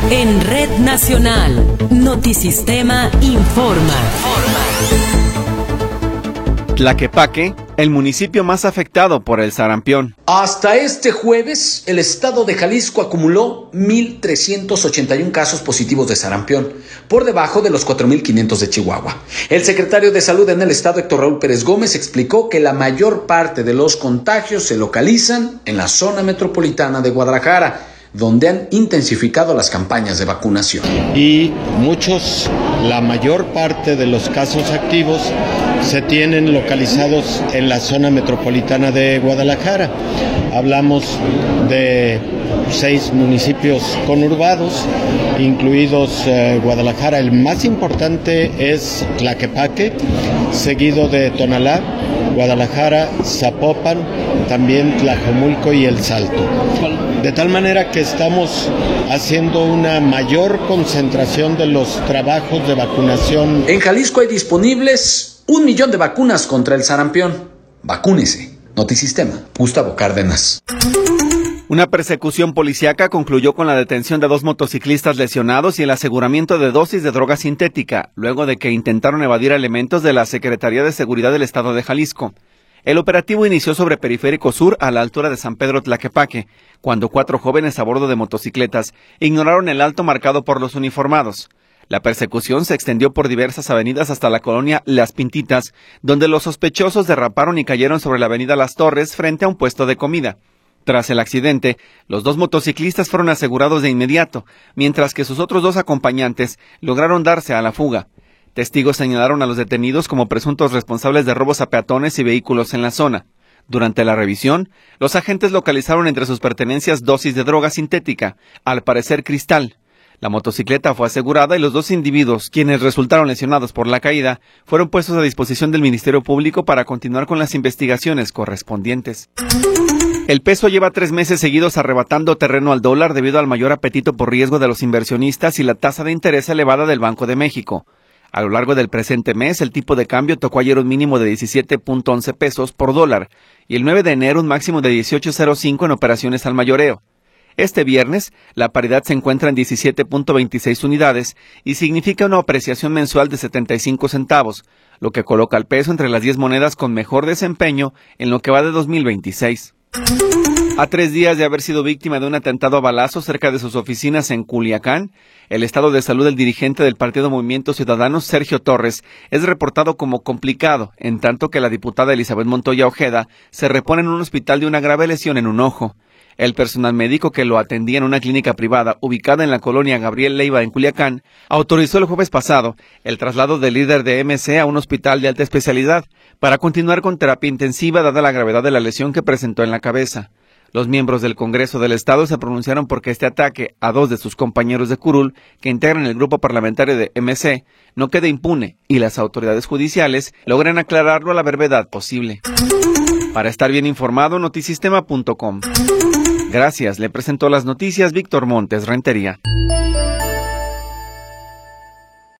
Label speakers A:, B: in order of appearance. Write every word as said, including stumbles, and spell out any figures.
A: En Red Nacional, Notisistema informa.
B: Tlaquepaque, el municipio más afectado por el sarampión.
C: Hasta este jueves, el estado de Jalisco acumuló mil trescientos ochenta y uno casos positivos de sarampión, por debajo de los cuatro mil quinientos de Chihuahua. El secretario de Salud en el estado, Héctor Raúl Pérez Gómez, explicó que la mayor parte de los contagios se localizan en la zona metropolitana de Guadalajara, donde han intensificado las campañas de vacunación.
D: Y muchos, la mayor parte de los casos activos se tienen localizados en la zona metropolitana de Guadalajara. Hablamos de seis municipios conurbados, incluidos eh, Guadalajara. El más importante es Tlaquepaque, seguido de Tonalá, Guadalajara, Zapopan, también Tlajomulco y El Salto. De tal manera que estamos haciendo una mayor concentración de los trabajos de vacunación.
C: En Jalisco hay disponibles un millón de vacunas contra el sarampión. Vacúnese. Notisistema, Gustavo Cárdenas.
B: Una persecución policíaca concluyó con la detención de dos motociclistas lesionados y el aseguramiento de dosis de droga sintética, luego de que intentaron evadir elementos de la Secretaría de Seguridad del Estado de Jalisco. El operativo inició sobre Periférico Sur, a la altura de San Pedro Tlaquepaque, cuando cuatro jóvenes a bordo de motocicletas ignoraron el alto marcado por los uniformados. La persecución se extendió por diversas avenidas hasta la colonia Las Pintitas, donde los sospechosos derraparon y cayeron sobre la avenida Las Torres frente a un puesto de comida. Tras el accidente, los dos motociclistas fueron asegurados de inmediato, mientras que sus otros dos acompañantes lograron darse a la fuga. Testigos señalaron a los detenidos como presuntos responsables de robos a peatones y vehículos en la zona. Durante la revisión, los agentes localizaron entre sus pertenencias dosis de droga sintética, al parecer cristal. La motocicleta fue asegurada y los dos individuos, quienes resultaron lesionados por la caída, fueron puestos a disposición del Ministerio Público para continuar con las investigaciones correspondientes. El peso lleva tres meses seguidos arrebatando terreno al dólar debido al mayor apetito por riesgo de los inversionistas y la tasa de interés elevada del Banco de México. A lo largo del presente mes, el tipo de cambio tocó ayer un mínimo de diecisiete punto once pesos por dólar y el nueve de enero un máximo de dieciocho punto cero cinco en operaciones al mayoreo. Este viernes, la paridad se encuentra en diecisiete punto veintiséis unidades y significa una apreciación mensual de setenta y cinco centavos, lo que coloca al peso entre las diez monedas con mejor desempeño en lo que va de dos mil veintiséis. A tres días de haber sido víctima de un atentado a balazos cerca de sus oficinas en Culiacán, el estado de salud del dirigente del Partido Movimiento Ciudadano, Sergio Torres, es reportado como complicado, en tanto que la diputada Elizabeth Montoya Ojeda se repone en un hospital de una grave lesión en un ojo. El personal médico que lo atendía en una clínica privada ubicada en la colonia Gabriel Leiva en Culiacán autorizó el jueves pasado el traslado del líder de M C a un hospital de alta especialidad para continuar con terapia intensiva dada la gravedad de la lesión que presentó en la cabeza. Los miembros del Congreso del Estado se pronunciaron porque este ataque a dos de sus compañeros de curul, que integran el grupo parlamentario de M C, no quede impune y las autoridades judiciales logren aclararlo a la brevedad posible. Para estar bien informado, notisistema punto com. Gracias, le presentó las noticias Víctor Montes Rentería.